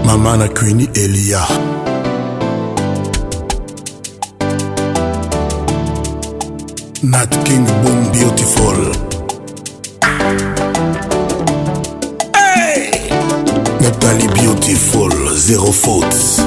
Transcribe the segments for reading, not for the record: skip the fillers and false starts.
Mama na Queenie Elia. Nat King Boom Beautiful. Hey! Nathalie Beautiful, zéro faute.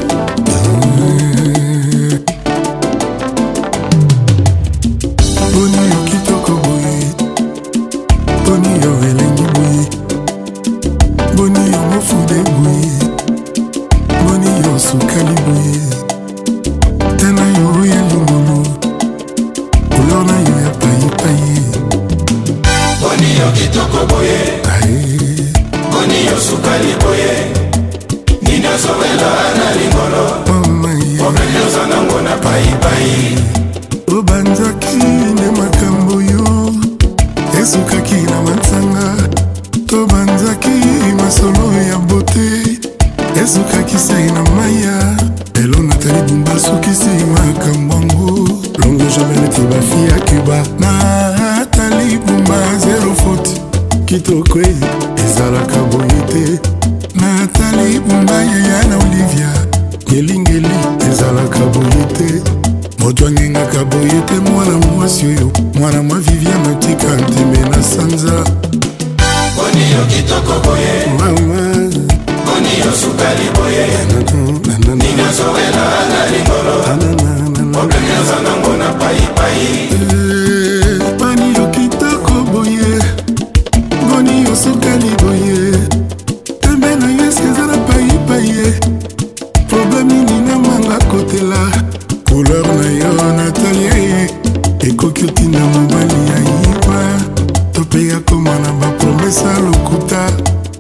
Boni yo kitoko boye, boni yo elengi boye, boni yo mofude boye, boni yo sukali boye, tena yo ya lingolo, couleur na yo ya paye paye. Boni yo kitoko boye, boni yo sukali boye, nina sowela na lingolo, obelyo zanango na paye paye. Obanzaki ne makambo yo esukaki na mansanga, tobanzaki masolo ya bote esukaki sai na maya. Elo Nathalie Bumba sukisi makambo ango longo jamais neti bafi ya Cuba. Nathalie Bumba zero faute kitoko ezalaka boye te. Nathalie Bumba yaya na Olivia ngelingeli ezalaka boye te. Moto angengaka boye te mwana mwasi oyo, mwana mwa Viviane tika nteme na sanza. Boni yo kitoko boye, mama boni yo sukali boye, nina sowela na lingolo, obelyo zanango na paye paye. Boni yo kitoko boye, boni yo sukali boye, tembe na yo eske eza na paye paye. Problème nini na manga kotela, couleur na yo Nathalie ekoki otinda mobali ya yiba, tope ya koma na bapromesa lokuta.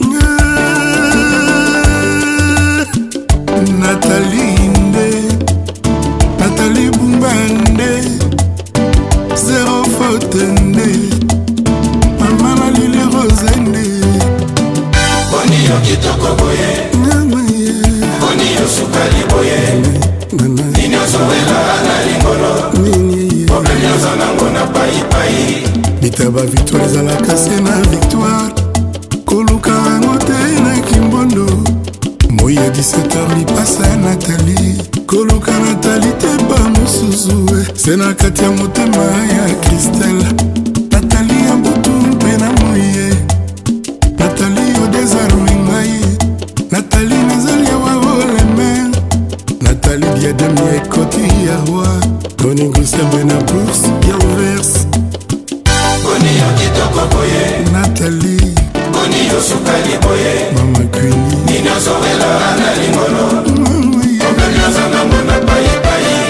Nathalie nde, Nathalie Bumba nde, zero faute nde, mama na lile rose nde. Boni yo kitoko boye, boni yo sukali boye, nina sowela na lingolo, obelyo zanango na paye paye. Bitaba victoire ezalaka se na victoire, koluka yango te na kimbondo. Moi à 17h lipasa Nathalie, koluka Nathalie te ba mosusu se na kati ya motema ya Christelle. Nathalie ya butu mpe na moye, Nathalie o désarme ngai, Nathalie nazali ya waoleme, Nathalie diademi ekoti ya roi, koningo sembe na bourse ya verse. Boni yo kitoko boye, Nathalie, boni yo sukali boye, mama Queenie, nina sowela na lingolo, obelyo zanango na paye paye.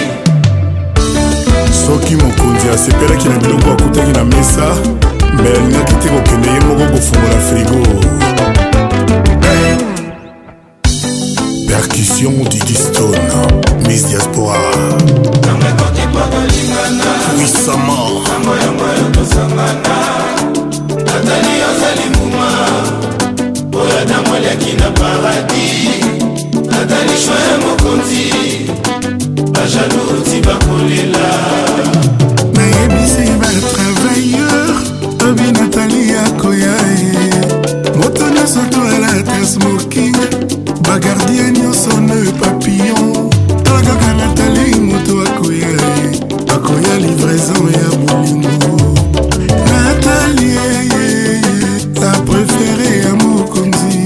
Soki mokonzi asepelaki na biloko akutaki na mesa, me alingaki te kokende ye moko kofungola frigo. Percussion Didi Stone, Miss Diaspora puissamment. Nathalie ozali muma oya damweleki na paradis. Nathalie choya mokonzi bajalouti bakolela. nayebisi batravailleur obi Nathalie akoya ye, moto nyonso to alata smoking, bagardien nyonso ne papillon, tala kaka Nathalie moto akoya ye, akoya livraison ya bolingo. Nathalie la préférée ya mokonzi,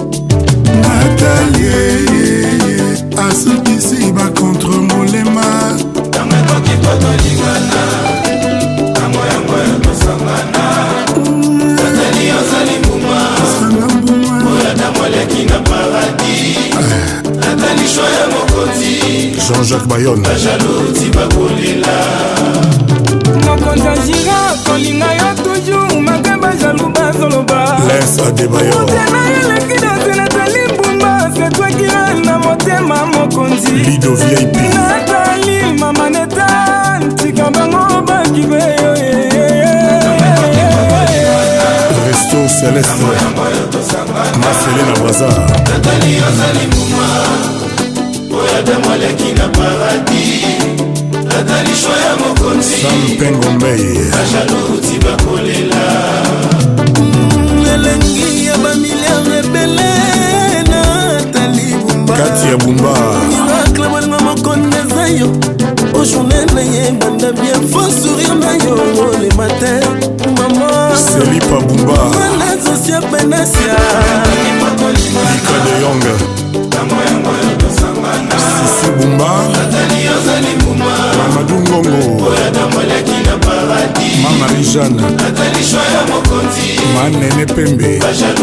Nathalie asukisi bakontre molema. Tangakoki totolingana, tango yango ya kosangana. Nathalie ozali mbuma oya damweleki na paradis. Nathalie choya mokonzi Jean-Jacques Bayonne, bajalouti bakolela. mokonzi ajira kolinga yo toujours makeba jalou bazoloba. Les Adebayor, motema eleki danse Nathalie Bumba, c'est toi qui règne na motema mokonzi. Lido VIP, Nathalie mama neta tika bango bakibe yo Resto Céleste, Marcelina Braza, Nathalie ozali mbuma oya damweleki na paradis. Nathalie choya mokonzi Sam Pengombey, bajalouti bakolela. Elengi ya bamilia rebele Nathalie Bumba. banda bien, faut sourire na yo le matin. Maman Selipa Bumba Zosia Benasia Ika de Yong Sisi Bumba Mamadou Ngongo Mama Rijane Manene Pembe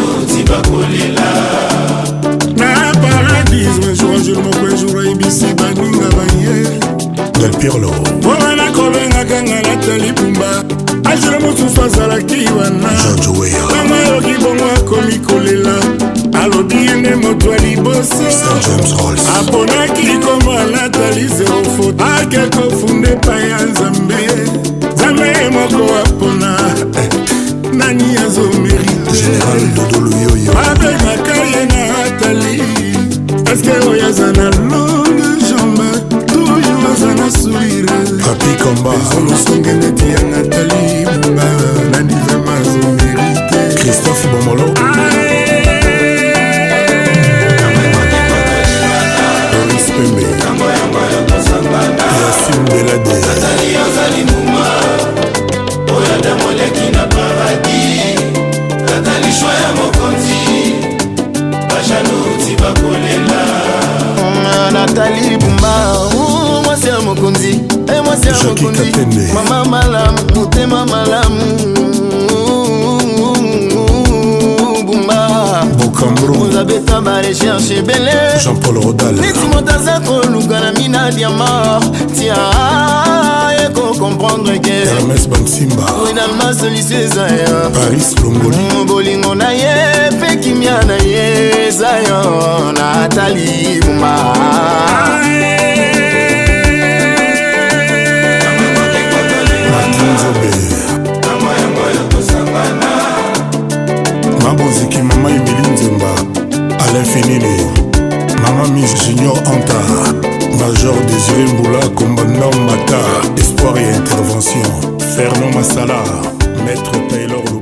Na paradis un jour moko jour ibisi baninga baye Del Pirlo Wana kobenga kanga Nathalie Bumba Ajira mosusu azalaki wana mama yoki bongo akomi kolela alobi ende moto ya liboso aponaki koma Nathalie zero faute ake kofunde epai ya nzambe nzambe moko apona nani azomerite abengaka ye na Nathalie eske oyo aza na longue jambe toujours aza na sourire papi komba ezolosonge neti ya Nathalie Bumba nani vrema azomerite Christophe Bomolo Doris Pembe Yacine Belade Nathalie Bumba mwasi ya mokonzi mwasi ya mokonzi mama malamu motema malamu Bumba ozabeta ba recherche bele Jean-Paul Rodal neti moto aza koluka na mina diamant tia eko comprendre que Hermès Bansimba finalement celui-ci eza ya Paris Longoli bolingo na ye pe kimia na ye eza yo Nathalie Bumba Maboziki Mama Emily Nzemba Alain Finini Mama Miss Junior Anta Major Désiré Mboula Commandant Mata Espoir et Intervention Fernand Massala Maître Taylor